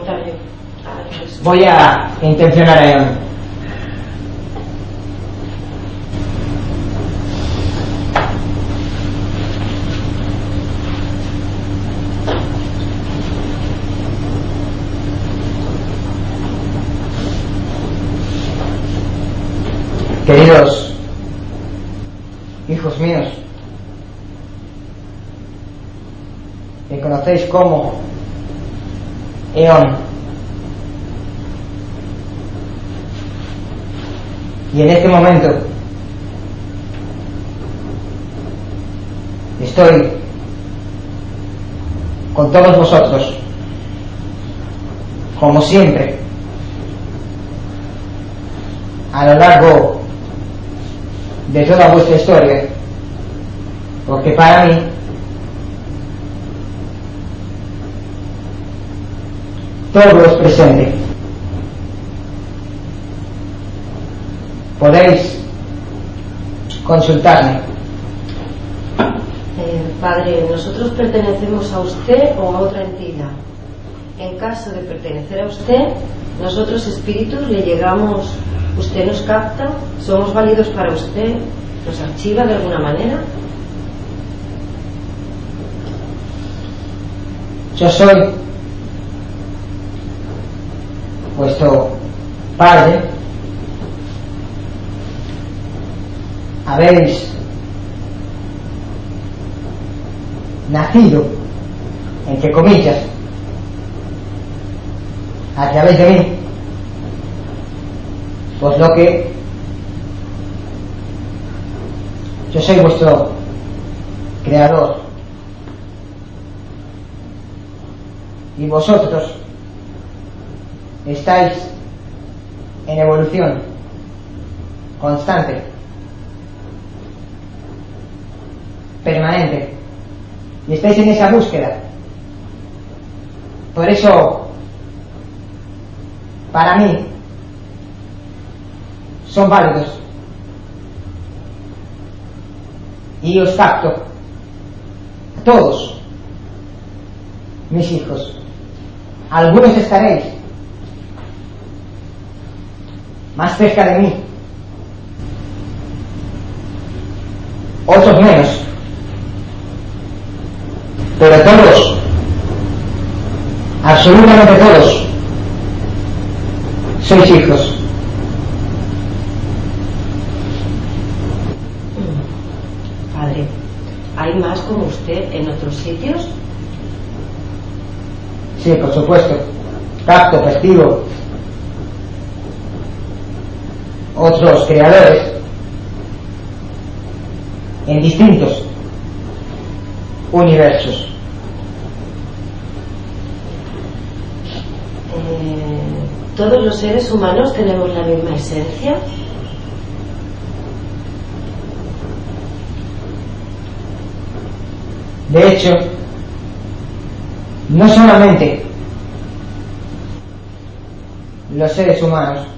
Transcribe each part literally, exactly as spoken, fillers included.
contrario. Voy a intencionar a Eon. Queridos hijos míos, me conocéis como Eon, y en este momento estoy con todos vosotros, como siempre, a lo largo de toda vuestra historia, porque para mí todo es presente. Podéis consultarme. Eh, padre, ¿nosotros pertenecemos a usted o a otra entidad? En caso de pertenecer a usted, nosotros espíritus le llegamos, usted nos capta, somos válidos para usted, nos archiva de alguna manera. Yo soy vuestro padre. Habéis nacido, entre comillas, a través de mí, pues lo que yo soy vuestro creador, y vosotros estáis en evolución constante, permanente, y estáis en esa búsqueda. Por eso, para mí, son válidos, y os capto a todos mis hijos. Algunos estaréis más cerca de mí, otros menos, pero todos, absolutamente todos, sois hijos. Padre, ¿hay más como usted en otros sitios? Sí, por supuesto. Capto, percibo otros creadores en distintos universos. Eh, ¿Todos los seres humanos tenemos la misma esencia? De hecho, no solamente los seres humanos,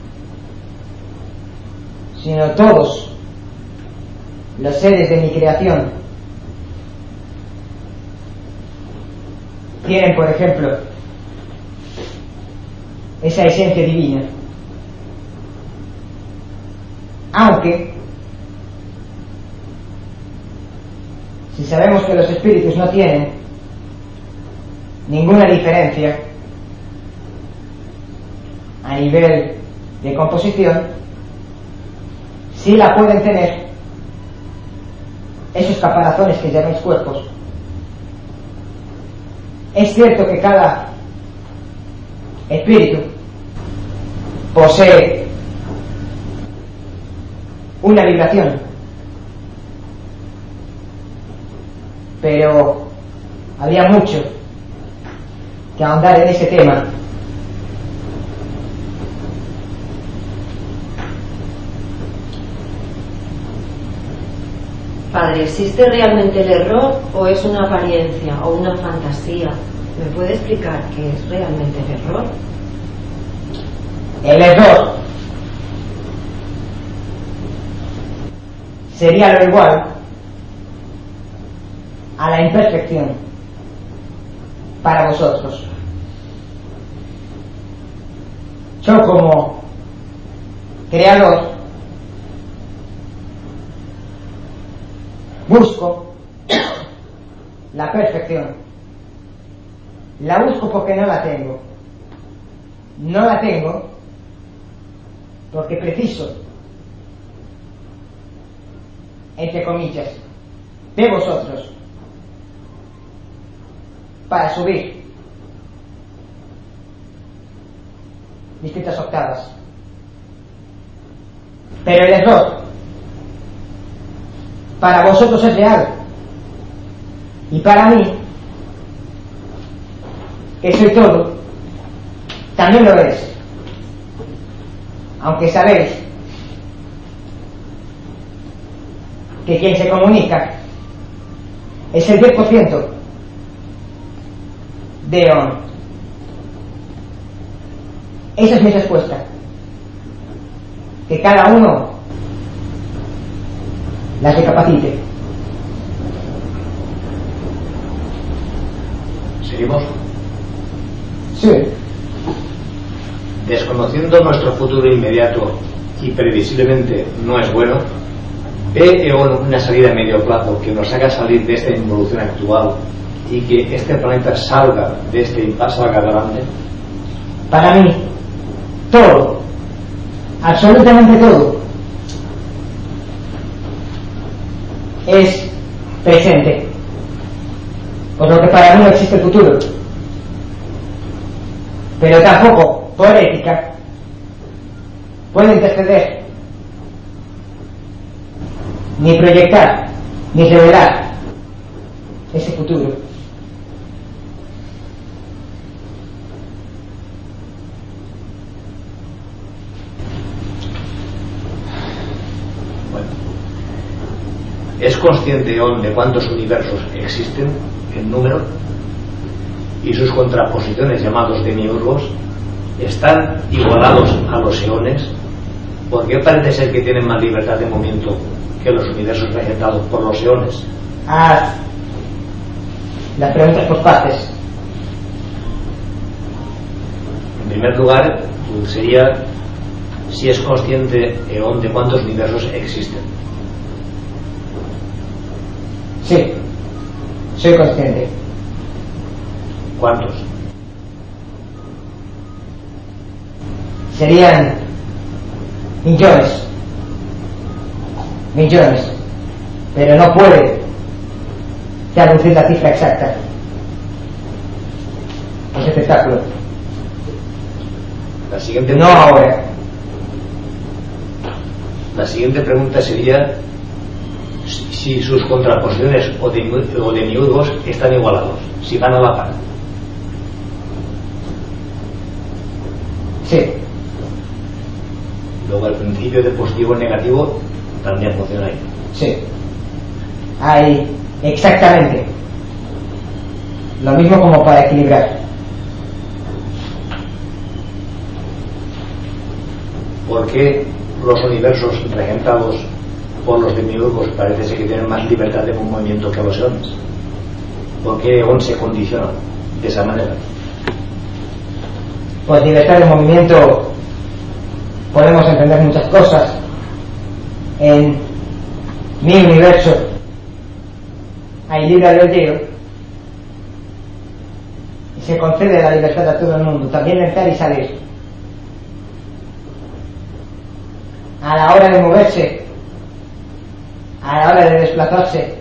sino todos los seres de mi creación tienen, por ejemplo, esa esencia divina. Aunque, si sabemos que los espíritus no tienen ninguna diferencia a nivel de composición, sí la pueden tener esos caparazones que llamáis cuerpos. Es cierto que cada espíritu posee una vibración, pero había mucho que ahondar en ese tema. Padre, ¿existe realmente el error o es una apariencia o una fantasía? ¿Me puede explicar qué es realmente el error? El error sería lo igual a la imperfección para vosotros. yo como creador busco la perfección. La busco porque no la tengo. No la tengo porque preciso, entre comillas, de vosotros para subir distintas octavas. Pero el error para vosotros es real, y para mí, que soy todo, también lo es. Aunque sabéis que quien se comunica es el diez por ciento de ON. Esa es mi respuesta. Que cada uno la recapacite. ¿Seguimos? Sí. Desconociendo nuestro futuro inmediato y previsiblemente no es bueno, ¿ve EON una salida a medio plazo que nos haga salir de esta involución actual y que este planeta salga de este impasse, salga adelante? Para mí, todo, absolutamente todo, es presente, por lo que para mí no existe el futuro. Pero tampoco, por ética, puedo interceder, ni proyectar, ni revelar ese futuro. Bueno, ¿es consciente EON de cuántos universos existen en número? Y sus contraposiciones, llamados demiurgos, están igualados a los eones, porque parece ser que tienen más libertad de movimiento que los universos regentados por los eones. Haz las preguntas por partes. En primer lugar, sería si es consciente EON de cuántos universos existen. Sí, soy consciente. ¿Cuántos? Serían millones, millones, pero no puede traducir la cifra exacta. Es espectáculo. La siguiente No ahora. La siguiente pregunta sería si sus contraposiciones o demiurgos están igualados, si van a la par. Sí. Luego el principio de positivo y negativo también funciona ahí. Sí. Hay exactamente lo mismo como para equilibrar. ¿Por qué los universos regentados por los demiurgos parece ser que tienen más libertad de movimiento que los eones? ¿Por qué EON se condiciona de esa manera? Pues libertad de movimiento podemos entender muchas cosas. En mi universo hay libre albedrío y se concede la libertad a todo el mundo, también de entrar y salir. A la hora de moverse, a la hora de desplazarse,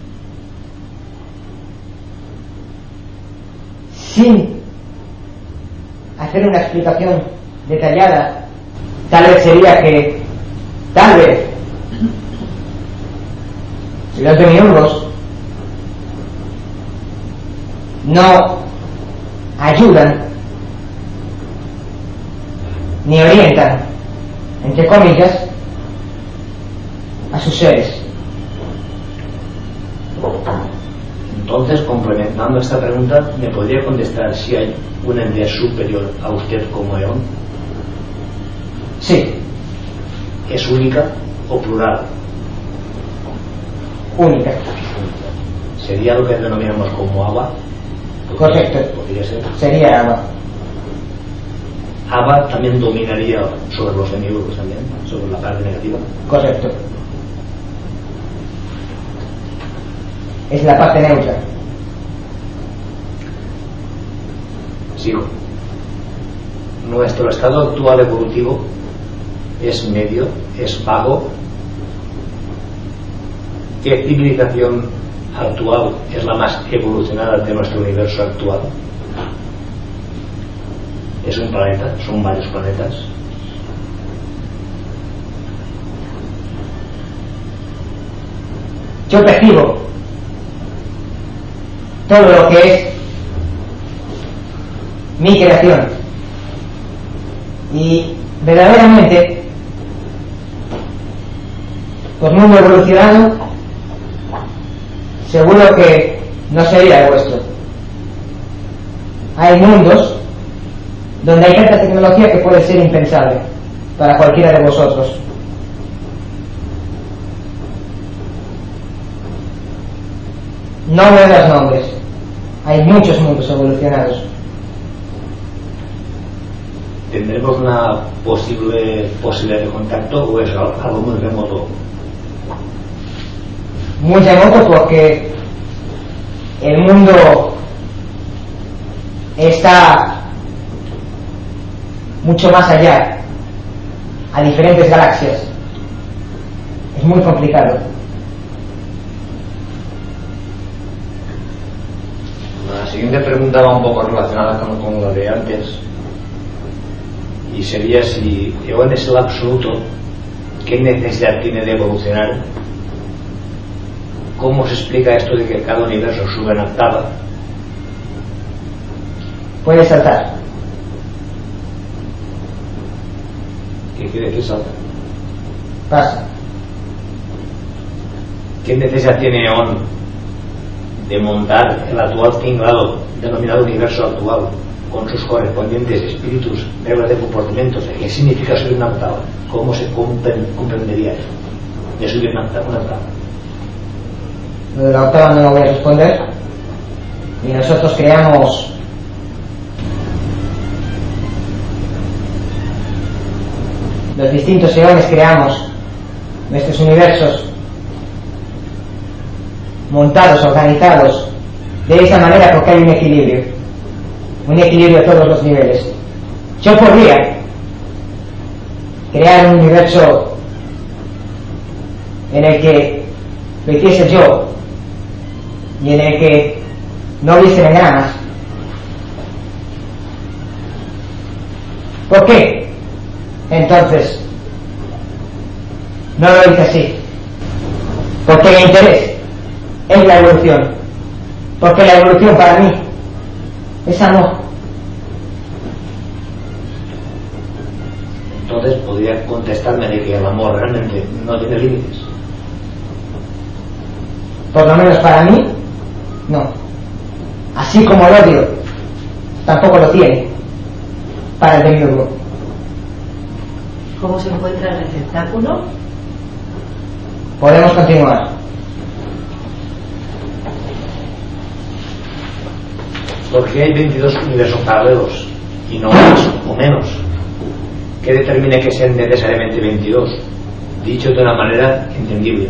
sin hacer una explicación detallada, tal vez sería que, tal vez, si los demiurgos no ayudan ni orientan, entre comillas, a sus seres. Entonces, complementando esta pregunta, ¿me podría contestar si hay una entidad superior a usted como EON? Sí. ¿Es única o plural? Única. ¿Sería lo que denominamos como agua? Correcto. Podría ser. Sería agua. Abba también dominaría sobre los demiurgos también, sobre la parte negativa. Correcto. Es la parte neutra. Sigo. Nuestro estado actual evolutivo es medio, es vago. ¿Qué civilización actual es la más evolucionada de nuestro universo actual? ¿Es un planeta? ¿Son varios planetas? Yo percibo todo lo que es mi creación y verdaderamente por mundo evolucionado seguro que no sería el vuestro. Hay mundos donde hay tanta tecnología que puede ser impensable para cualquiera de vosotros. No me das nombres. Hay muchos mundos evolucionados. ¿Tendremos una posible posibilidad de contacto o es algo muy remoto? Muy remoto porque el mundo está mucho más allá, a diferentes galaxias. Es muy complicado. La siguiente pregunta va un poco relacionada con, con la de antes, y sería si Eón es el absoluto, ¿qué necesidad tiene de evolucionar? ¿Cómo se explica esto de que cada universo sube en octava? Puede saltar. ¿Qué quiere decir saltar? Pasa. ¿Qué necesidad tiene Eón de montar el actual tinglado denominado universo actual con sus correspondientes espíritus, reglas de comportamientos? ¿Qué significa subir una octava? ¿Cómo se comprendería eso de subir una octava? Una octava? Lo de la octava no lo voy a responder. Y nosotros creamos los distintos eones, creamos nuestros universos montados, organizados de esa manera porque hay un equilibrio, un equilibrio a todos los niveles. Yo podría crear un universo en el que lo hiciese yo y en el que no hubiese enanas. ¿Por qué? Entonces no lo hice así, porque mi interés es la evolución, porque la evolución para mí es amor. Entonces podría contestarme de que el amor realmente no tiene límites. Por lo menos para mí no, así como el odio tampoco lo tiene para el demiurgo. ¿Cómo se encuentra el receptáculo? Podemos continuar. Porque hay veintidós universos paralelos y no más o menos. ¿Qué determina que sean necesariamente veintidós? Dicho de una manera entendible.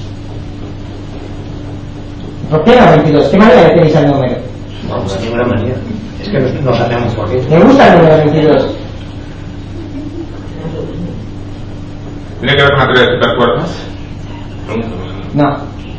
¿Por qué no veintidós? ¿Qué manera le tenéis al número? No, no hay ninguna manera. Es que no, no sabemos por qué. ¿Me gusta el número veintidós? ¿Tiene que ver con la teoría de supercuerpos? No.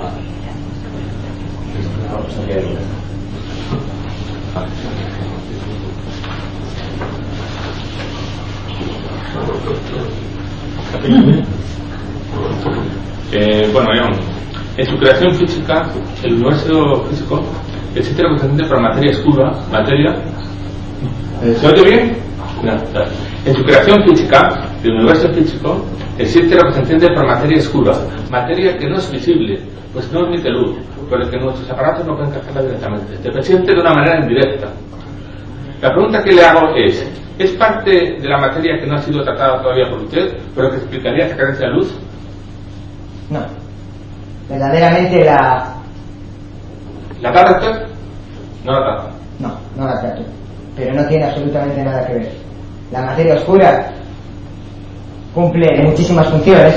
Eh, bueno, Eón, en su creación física, el universo físico existe representante por materia oscura, materia. ¿Se oye bien? No, no. En su creación física, el universo físico existe representante por materia oscura, materia que no es visible, pues no emite luz, pero que nuestros aparatos no pueden captarla directamente. Se presenta de una manera indirecta. La pregunta que le hago es: ¿es parte de la materia que no ha sido tratada todavía por usted, pero que explicaría esa carencia de luz? No. Verdaderamente la... ¿La trata usted? No la trata. No, no la trato. Pero no tiene absolutamente nada que ver. la materia oscura cumple muchísimas funciones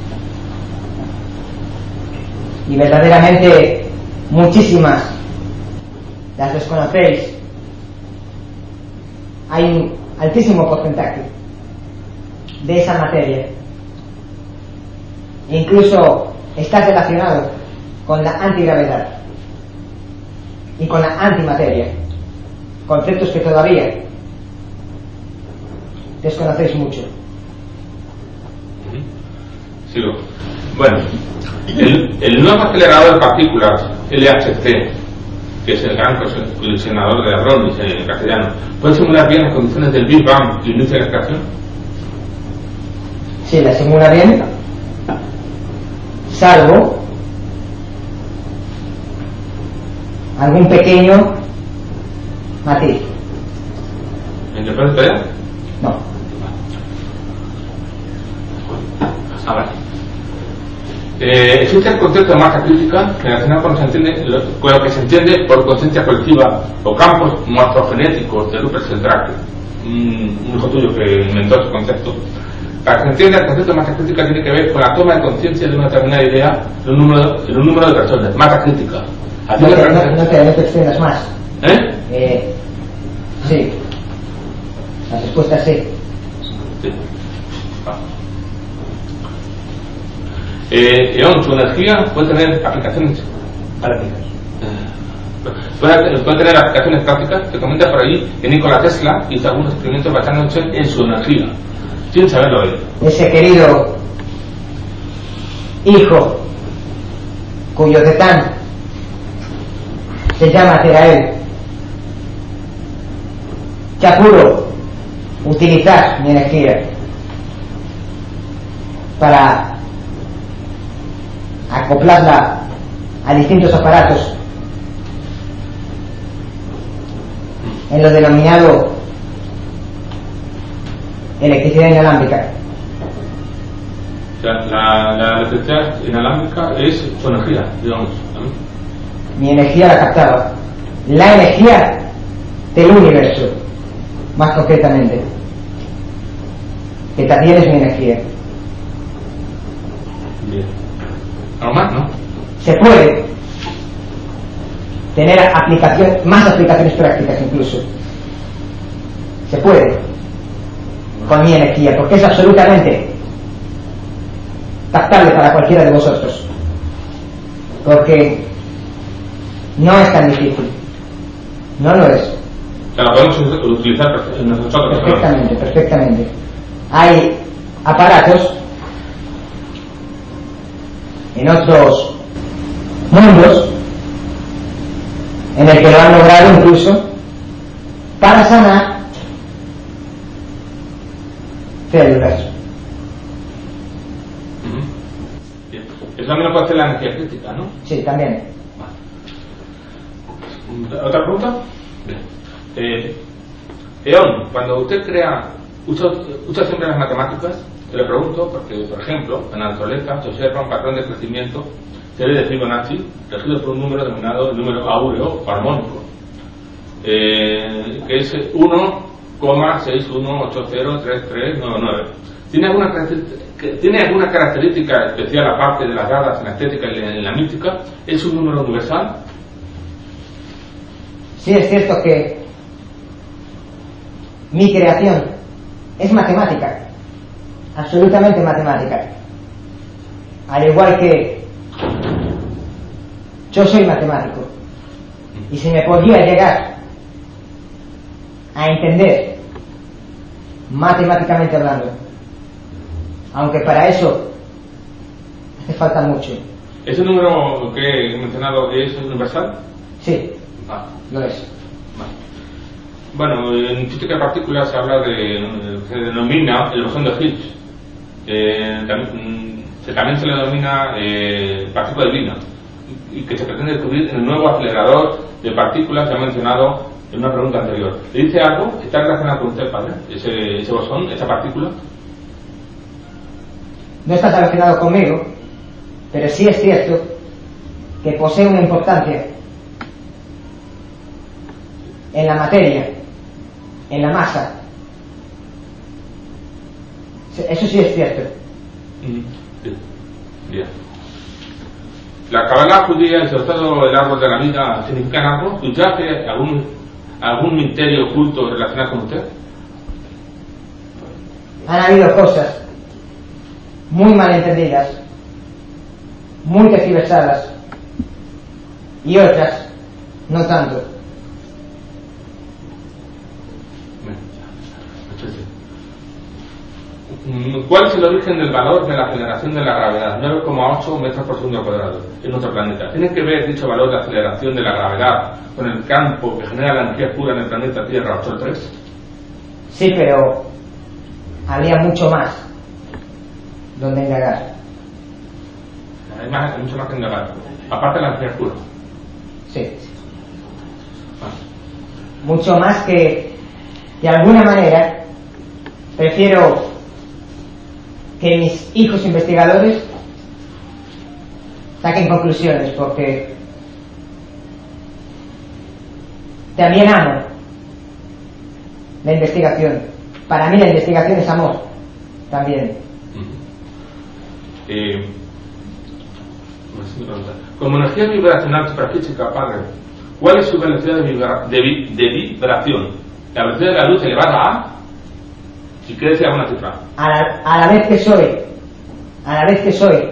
y verdaderamente muchísimas las desconocéis. Hay un altísimo porcentaje de esa materia, incluso está relacionado con la antigravedad y con la antimateria, conceptos que todavía desconocéis mucho. Sigo. Bueno, el, el nuevo acelerador de partículas L H C, que es el gran colisionador de hadrones en castellano, ¿puede simular bien las condiciones del Big Bang y el inicio de la creación? Sí, la simula bien, salvo algún pequeño matiz. ¿En qué puede esperar? No. A ver. Eh, existe el concepto de masa crítica relacionado con, se entiende, lo, con lo que se entiende por conciencia colectiva o campos morfogenéticos de Rupert Sheldrake, un, un hijo tuyo que inventó ese concepto. Para que se entienda, el concepto de masa crítica tiene que ver con la toma de conciencia de una determinada idea en un número, en un número de personas. Masa crítica. No te, no, no, te, no te extiendas más. ¿Eh? Eh, sí. La respuesta es sí. Sí. Ah. Eh, Eon, su energía puede tener aplicaciones prácticas. Puede, puede tener aplicaciones prácticas. Se comenta por ahí que Nikola Tesla hizo algunos experimentos basándose en su energía, sin saberlo él. Ese querido hijo, cuyo tetán se llama Terael, que apuro utilizar mi energía para acoplarla a distintos aparatos en lo denominado electricidad inalámbrica. O sea, la, la electricidad inalámbrica es su energía, digamos, ¿no? Mi energía la captaba. La energía del universo, más concretamente, que también es mi energía. Bien. ¿Algo más, no? Se puede tener aplicación, más aplicaciones prácticas incluso. Se puede con mi energía, porque es absolutamente captable para cualquiera de vosotros, porque no es tan difícil, no lo es. O sea, la podemos utilizar nosotros. Perfectamente, perfectamente. Hay aparatos en otros mundos en el que lo han logrado incluso para sanar células. Uh-huh. Bien. Eso también lo puede hacer la energía crítica, ¿no? Sí, también. Vale. ¿Otra pregunta? Bien. Eh, Eon, cuando usted crea, usa, usa siempre las matemáticas. Te lo pregunto porque, por ejemplo, en la naturaleza se observa un patrón de crecimiento serie de Fibonacci regido por un número denominado el número áureo o armónico, eh, que es uno coma seis uno ocho cero tres tres nueve nueve. ¿Tiene alguna, ¿Tiene alguna característica especial aparte de las dadas en la estética y en la mística? ¿Es un número universal? Sí, es cierto que mi creación es matemática, absolutamente matemática, al igual que yo soy matemático, y si me podía llegar a entender matemáticamente hablando, aunque para eso hace falta mucho. ¿Ese número que he mencionado es universal? Sí, ah. lo es. Vale. Bueno, en física de partículas se habla de, se denomina el bosón de Higgs, eh, también, se, también se le denomina eh, partícula divina, y que se pretende descubrir en el nuevo acelerador de partículas que ha mencionado en una pregunta anterior. ¿Le dice algo? ¿Está relacionado con usted, padre? Ese, ese bosón, esa partícula. No está relacionado conmigo, pero sí es cierto que posee una importancia en la materia, en la masa Eso sí es cierto. Mm, sí. Bien. La Kabbalah judía y sobre todo el árbol de la vida significan algo. ¿Subyace algún, algún misterio oculto relacionado con usted? Han habido cosas muy malentendidas, muy tergiversadas, y otras no tanto. ¿Cuál es el origen del valor de la aceleración de la gravedad? nueve coma ocho metros por segundo cuadrado en nuestro planeta. ¿Tiene que ver dicho valor de aceleración de la gravedad con el campo que genera la energía pura en el planeta Tierra ocho tres? Sí, pero habría mucho más donde indagar. Hay, más, hay mucho más que indagar. Aparte de la energía pura. Sí. Mucho más que, de alguna manera, prefiero que mis hijos investigadores saquen conclusiones, porque también amo la investigación. Para mí la investigación es amor también. Eh, como energía vibracional superfísica, padre, ¿cuál es su velocidad de, vibra, de, vi, de vibración? ¿La velocidad de la luz elevada a? Si quiere decir alguna cifra. A la, a la vez que soy, a la vez que soy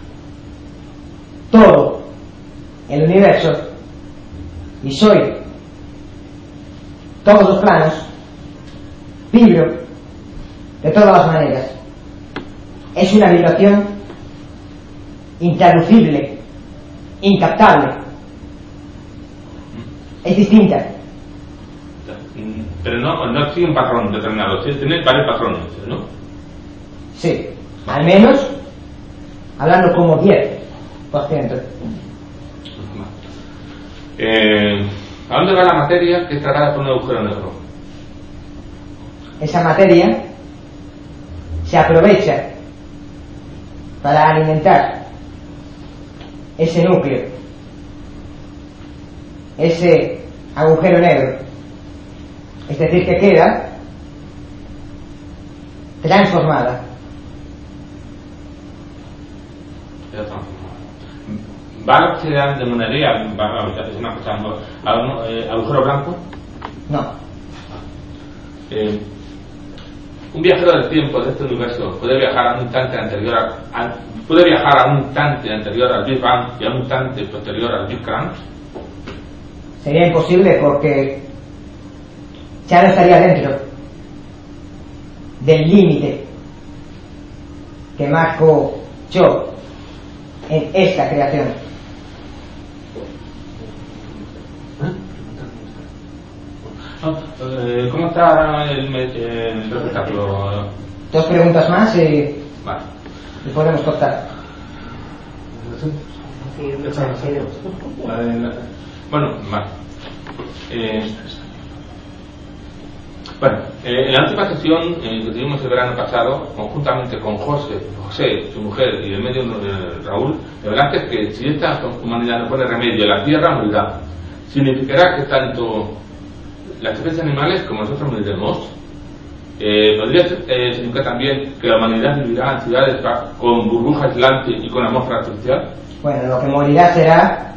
todo el universo y soy todos los planos, vibro de todas las maneras. Es una vibración intraducible, incaptable. Es distinta. Pero no, no sigue un patrón determinado, tiene varios patrones, ¿no? Sí, al menos hablando como diez por ciento. Eh, ¿A dónde va la materia que es tragada por un agujero negro? Esa materia se aprovecha para alimentar ese núcleo, ese agujero negro. Es decir, que queda transformada. ¿Va a ser de monedía agujero blanco? No. Eh, un viajero del tiempo de este universo puede viajar a un instante anterior a, a, puede viajar a un instante anterior al Big Bang y a un instante posterior al Big Crunch. Sería imposible, porque ya no estaría dentro del límite que marco yo en esta creación. ¿Cómo está el, el espectáculo? Dos preguntas más y, vale. y podemos cortar. Bueno, vale. Eh, bueno, eh, en la última sesión eh, que tuvimos el verano pasado, conjuntamente con José, José, su mujer, y el medio eh, Raúl, la verdad es que si esta humanidad no pone remedio, la tierra morirá. Significará que tanto las especies animales como nosotros moriremos. Eh, podría eh, significar también que la humanidad vivirá en ciudades con burbuja aislante y con atmósfera artificial. Bueno, lo que morirá será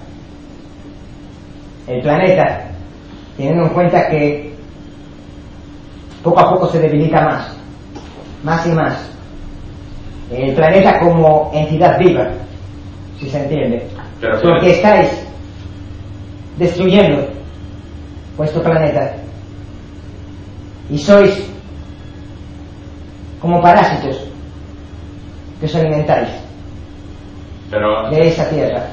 el planeta, teniendo en cuenta que poco a poco se debilita más, más y más. El planeta como entidad viva, si se entiende. Pero porque estáis destruyendo vuestro planeta y sois como parásitos que os alimentáis pero, de esa tierra.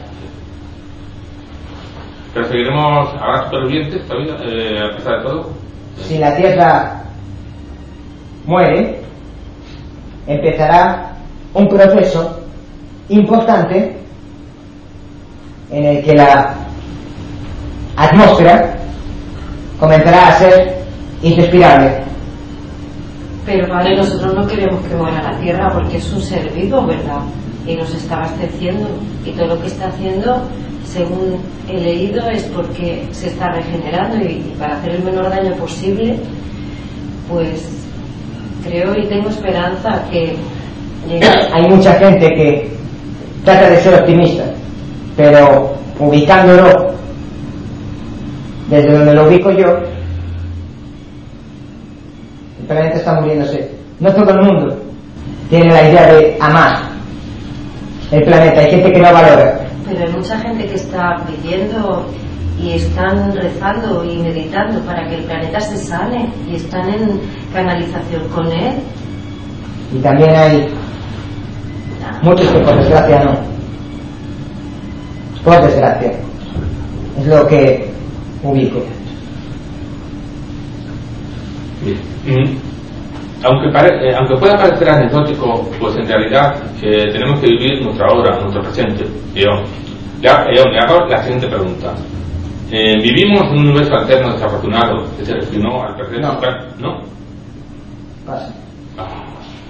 Pero seguiremos ahora supervivientes todavía, eh, a pesar de todo. Si la tierra muere, empezará un proceso importante en el que la atmósfera comenzará a ser irrespirable. Pero padre, nosotros no queremos que muera la tierra, porque es un ser vivo, ¿verdad? Y nos está abasteciendo, y todo lo que está haciendo, según he leído, es porque se está regenerando, y, y para hacer el menor daño posible, pues creo y tengo esperanza que hay mucha gente que trata de ser optimista, pero ubicándolo desde donde lo ubico yo, el planeta está muriéndose. No todo el mundo tiene la idea de amar el planeta, hay gente que no valora. Pero hay mucha gente que está pidiendo y están rezando y meditando para que el planeta se sane y están en canalización con él. Y también hay muchos que por desgracia no. Por desgracia. Es lo que ubico. Mm. Aunque, pare, eh, aunque pueda parecer anecdótico, pues en realidad eh, tenemos que vivir nuestra hora, nuestro presente. Yo, ya, yo me hago la siguiente pregunta. Eh, ¿Vivimos en un universo alterno desafortunado que se refinó al perder no. su plan? ¿No? Pasa. Ah.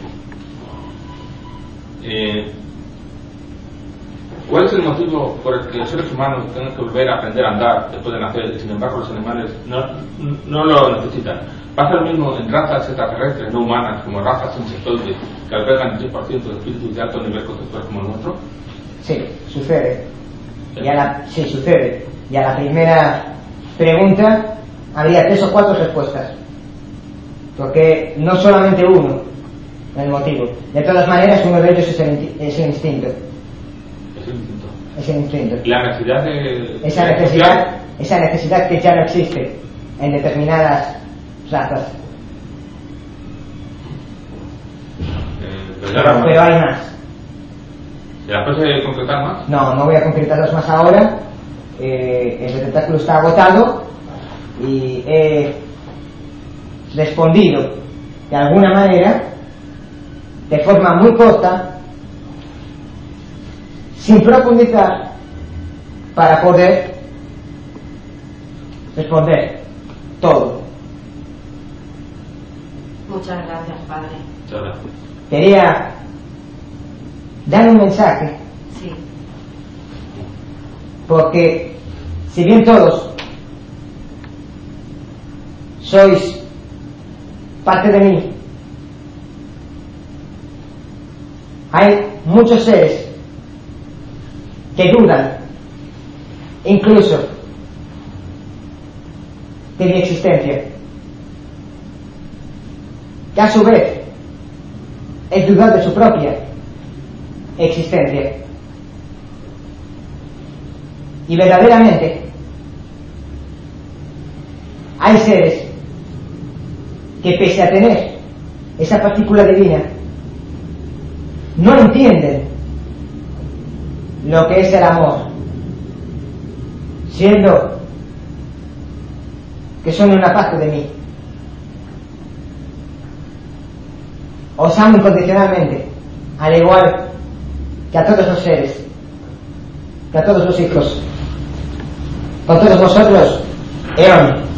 Eh, ¿Cuál es el motivo por el que los seres humanos tienen que volver a aprender a andar después de nacer y sin embargo los animales no, no lo necesitan? ¿Pasa lo mismo en razas extraterrestres no humanas como razas insectoides que albergan el diez por ciento de espíritus de alto nivel conceptual como el nuestro? Sí, sucede. Y a la, sí, sucede. Y a la primera pregunta habría tres o cuatro respuestas. Porque no solamente uno es el motivo. De todas maneras, uno de ellos es el, es el instinto. Es el instinto. Es el instinto. La necesidad de... Esa necesidad, esa necesidad que ya no existe en determinadas razas. Eh, pero, Pero, pero hay más. ¿Se la puede concretar más? No, no voy a concretarlos más ahora. Eh, el receptáculo está agotado y he respondido de alguna manera, de forma muy corta, sin profundizar, para poder responder todo. Muchas gracias, padre. Muchas gracias. Quería dar un mensaje, Sí. porque si bien todos sois parte de mí, hay muchos seres que dudan incluso de mi existencia, que a su vez es dudar de su propia existencia. Y verdaderamente hay seres que, pese a tener esa partícula divina, no entienden lo que es el amor, siendo que son una parte de mí. Os amo incondicionalmente, al igual que a todos los seres, que a todos los hijos. Con todos vosotros, Eon.